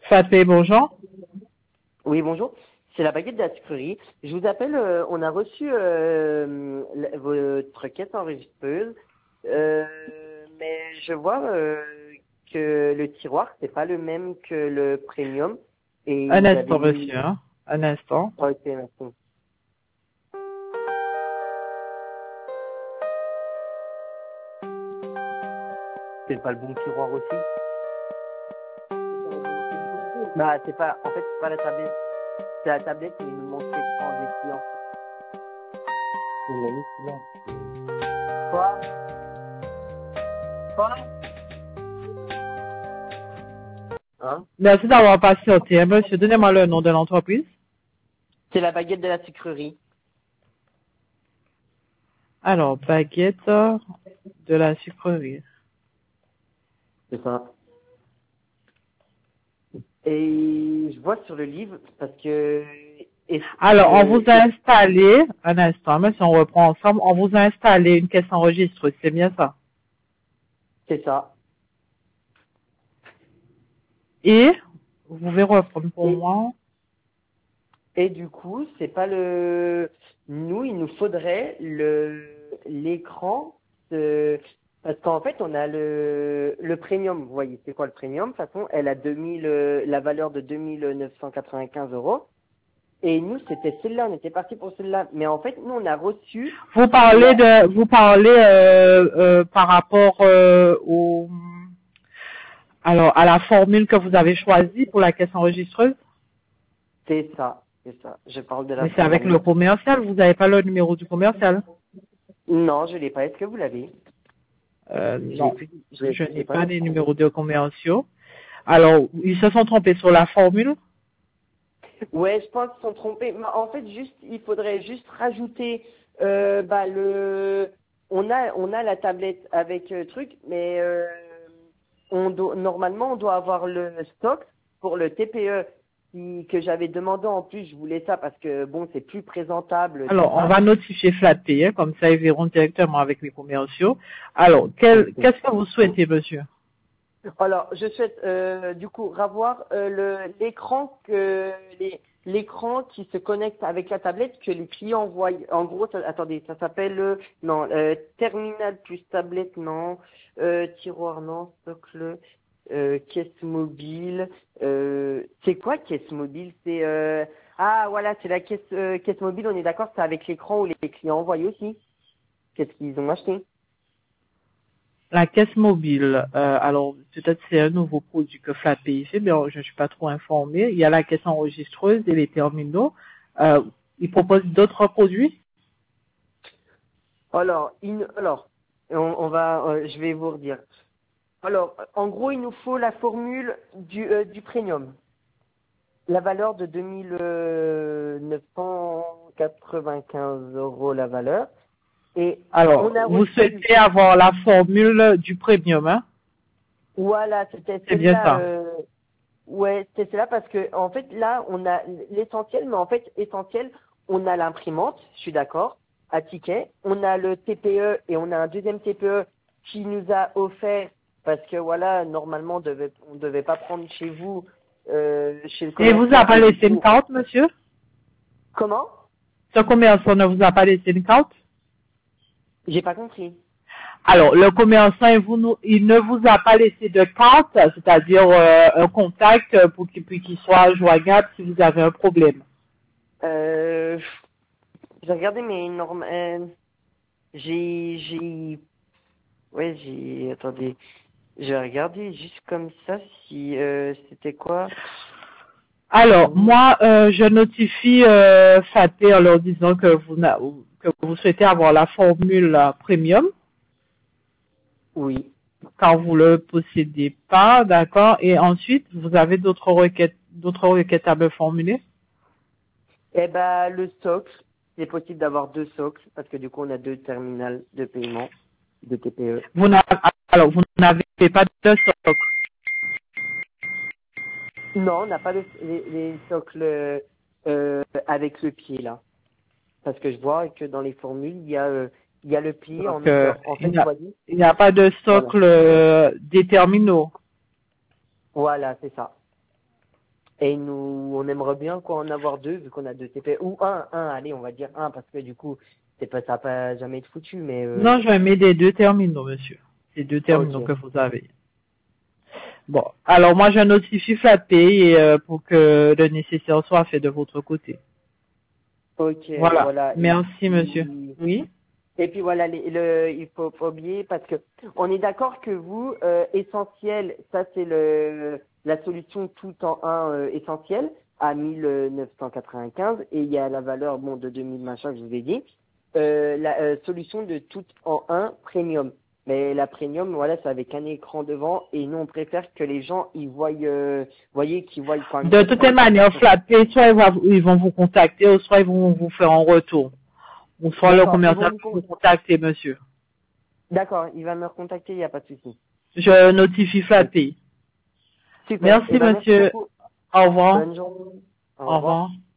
Fatih, bonjour. Oui, bonjour. C'est la baguette de la sucrerie. Je vous appelle, on a reçu votre caisse enregistreuse, mais je vois que le tiroir, c'est pas le même que le premium. Et Un vous avez instant, mis... monsieur. Hein. Un instant. Ok, merci. C'est pas le bon tiroir aussi? Bah, c'est pas, en fait, c'est pas la tablette. C'est la tablette, mais il nous manque l'écran des clients. Il l'a mis celui-là. Quoi? Quoi? Hein? Merci d'avoir patienté, hein, monsieur. Donnez-moi le nom de l'entreprise. C'est la baguette de la sucrerie. Alors, baguette de la sucrerie. C'est ça. Et je vois sur le livre, parce que... Alors, on vous a installé, un instant, monsieur, on reprend ensemble, on vous a installé une caisse enregistreuse, c'est bien ça? C'est ça. Et, vous pouvez reprendre pour moi. Et du coup, c'est pas le... Nous, il nous faudrait l'écran, parce qu'en fait, on a le premium. Vous voyez, c'est quoi le premium? De toute façon, elle a la valeur de 2995 €. Et nous, c'était celle-là, on était parti pour celle-là. Mais en fait, nous, on a reçu... Vous parlez par rapport alors, à la formule que vous avez choisie pour la caisse enregistreuse? C'est ça, c'est ça. Je parle de la Mais c'est avec le formule. commercial, vous n'avez pas le numéro du commercial? Non, je l'ai pas. Est-ce que vous l'avez? Non, je J'ai n'ai pas pas le les formule. numéros de commerciaux. Alors, ils se sont trompés sur la formule. Ouais, je pense qu'ils sont trompés. Mais en fait, il faudrait juste rajouter on a la tablette avec truc, mais normalement on doit avoir le stock pour le TPE que j'avais demandé en plus. Je voulais ça parce que bon, c'est plus présentable, tout Alors, on ça. va notifier FlatPay, hein, comme ça ils verront directement avec les commerciaux. Alors, qu'est-ce que vous souhaitez, monsieur? Alors, je souhaite du coup revoir l'écran qui se connecte avec la tablette que les clients voient. En gros, attendez, ça s'appelle terminal plus tablette, non, tiroir, non, socle, caisse mobile. C'est quoi caisse mobile? C'est voilà, c'est la caisse mobile. On est d'accord, c'est avec l'écran où les clients voient aussi. Qu'est-ce qu'ils ont acheté? La caisse mobile, alors peut-être c'est un nouveau produit que FlatPay fait, mais je ne suis pas trop informée. Il y a la caisse enregistreuse et les terminaux. Ils proposent d'autres produits? Alors, je vais vous redire. Alors, en gros, il nous faut la formule du premium. La valeur de 2995 € la valeur. Et Alors, on a vous reçu, souhaitez avoir la formule du premium, hein? voilà, c'était C'est bien celle-là, ça. ouais, c'était celle-là parce que, en fait, là, on a l'essentiel, mais en fait, essentiel, on a l'imprimante, je suis d'accord, à ticket, on a le TPE et on a un deuxième TPE qui nous a offert, parce que voilà, normalement, on devait pas prendre chez vous, chez le Et vous a commercial, pas et du laissé une coup, carte, monsieur? comment? Ce commerçant ne vous a pas laissé une carte? J'ai pas compris. Alors, le commerçant, il ne vous a pas laissé de carte, c'est-à-dire un contact pour qu'il soit joignable si vous avez un problème. J'ai regardé mes normes, attendez, j'ai regardé juste comme ça si c'était quoi. Alors, moi, je notifie Fatih en leur disant que que vous souhaitez avoir la formule premium, Oui. quand vous le possédez pas, d'accord, et ensuite, vous avez d'autres requêtes à me formuler. Eh ben, le socle, c'est possible d'avoir deux socles parce que du coup on a deux terminals de paiement de TPE. Alors, vous n'avez pas de stock. Non, on n'a pas les socles avec le pied là, parce que je vois que dans les formules il y a le pied Donc, en fait, vous voyez. il n'y a pas de Voilà. socle des terminaux. Voilà, c'est ça. Et nous, on aimerait bien quoi en avoir deux, vu qu'on a deux TP. Ou allez, on va dire un, parce que du coup, ça va pas jamais être foutu, mais Non, je vais mettre des deux terminaux, monsieur. C'est deux terminaux ok. que vous avez. Bon, alors moi je notifie FlatPay et pour que le nécessaire soit fait de votre côté. Ok, Voilà. voilà. Merci, monsieur. Oui. Et puis voilà, il faut pas oublier parce que on est d'accord que vous, essentiel, ça c'est la solution tout en un essentiel à 1995 et il y a la valeur bon de 2000 machin que je vous ai dit. La solution de tout en un premium. Mais la premium, voilà, c'est avec un écran devant et nous on préfère que les gens ils voient, voyez, qu'ils voient quand même. De toute manière, FlatPay, soit ils vont vous contacter, ou soit ils vont vous faire un retour. Ou soit le D'accord, ils vont commerçant va vous contacter, monsieur. D'accord, il va me recontacter, il n'y a pas de souci. Je notifie FlatPay. Super. Merci, Eh ben, merci monsieur. beaucoup. Au revoir. Bonne journée. Au Au revoir. revoir.